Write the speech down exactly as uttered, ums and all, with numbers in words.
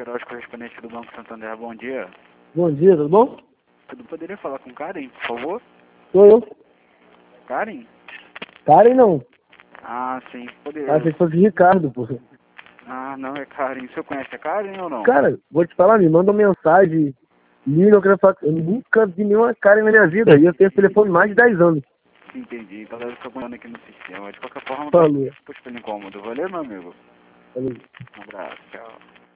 Queiroz, correspondente do Banco Santander. Bom dia. Bom dia, tudo bom? Tudo poderia falar com Karen, por favor? Sou eu. Karen? Karen não. Ah, sim, poderia. Ah, achei que fosse Ricardo, pô. Ah, não, é Karen. O senhor conhece a Karen ou não? Cara, vou te falar, me manda uma mensagem. Liga, eu quero falar. Eu nunca vi nenhuma Karen na minha vida. E eu tenho esse telefone há mais de dez anos. Entendi, então deve ficar mandando aqui no sistema. De qualquer forma, Falou. depois pelo incômodo. Valeu, meu amigo? Falou. Um abraço, tchau.